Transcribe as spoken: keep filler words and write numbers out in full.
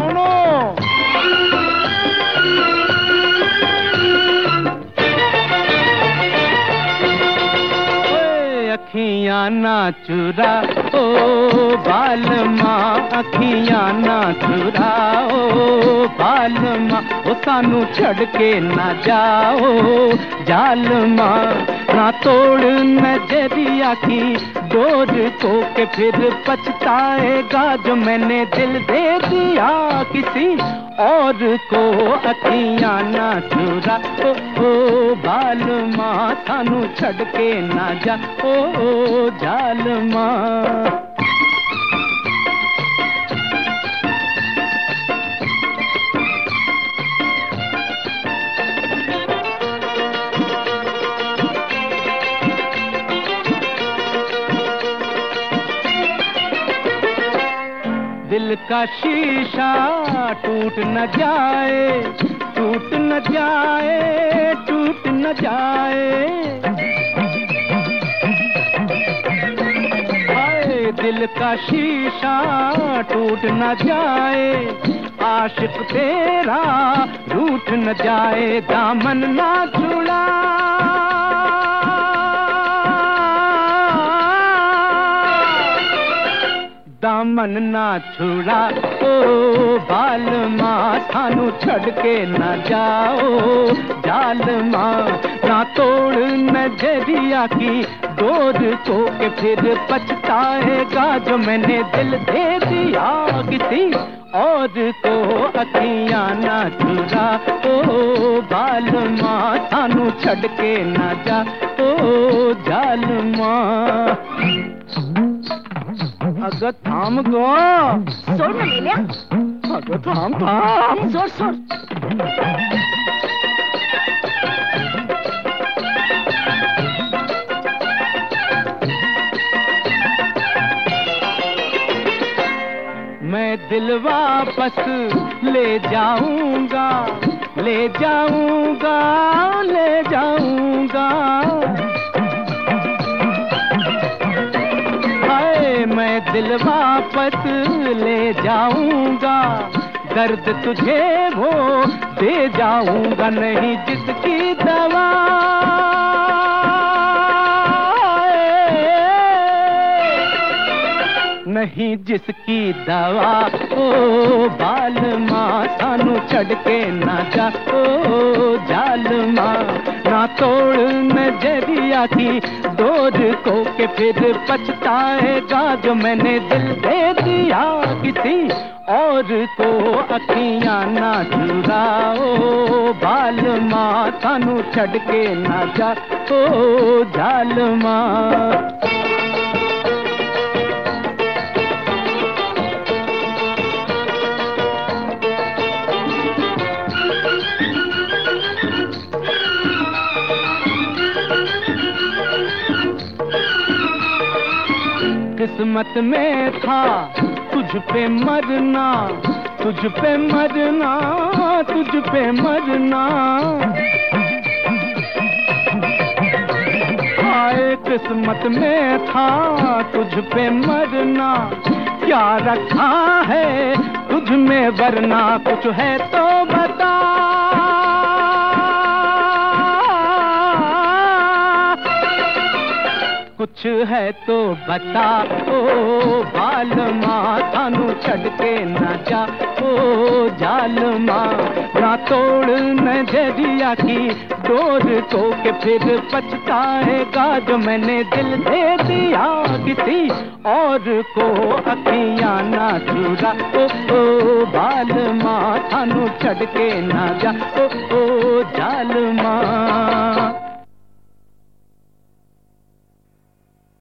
सुनो। अखियां ना चुरा ओ बालमा, अखियां ना चुरा ओ बालमा, ओ सानू छड़ के ना जाओ जालमा। ना तोड़ नजरिया की डोर को के फिर पछताएगा जो मैंने दिल दे दिया किसी और को। अखियां ना चुरा ओ, ओ बालमा, सानू छड़ के ना जा ओ, ओ जालमा। दिल का शीशा टूट न जाए, टूट न जाए, टूट न जाए। हाय दिल का शीशा टूट न जाए, आशिक तेरा रूठ न जाए। दामन ना छुड़ा, दामन ना छुड़ा ओ बालमा, सानू छड़ के ना जाओ जालमा। ना तोड़ नजरिया की डोर को के फिर पछताएगा जो मैंने दिल दे दिया किसी और को। अखियां ना चुरा ओ बालमा, सानू छड़ के ना जा ओ जालमा। अगर थाम गो सोड़ न ले लिया। अगर थाम थाम सोड़ सोड़। मैं दिल वापस ले जाऊंगा, ले जाऊंगा, ले जाऊंगा। मैं दिल वापस ले जाऊंगा, दर्द तुझे वो दे जाऊंगा। नहीं जिसकी दवा नहीं जिसकी दवा ओ बालमा, सानू छड़ के ना जा ओ जालमा। ना तोड़ नजरिया की डोर को के फिर पछताएगा जो मैंने दिल दे दिया किसी और को। अखियां ना चुरा ओ बालमा, सानू छड़ के ना जा ओ जालमा। किस्मत में था तुझ पे मरना, तुझ पे मरना, तुझ पे मरना। हाय किस्मत में था तुझ पे मरना, क्या रखा है तुझ में वरना। कुछ है तो बता, कुछ है तो बता ओ बालमा, सानू छड़ के ना जा ओ जालमा। ना तोड़ नजरिया की डोर को के फिर पछताएगा जो मैंने दिल दे दिया किसी और को। अखियां ना चुरा ओ, ओ बालमा, सानू छड़ के ना जा ओ, ओ जालमा।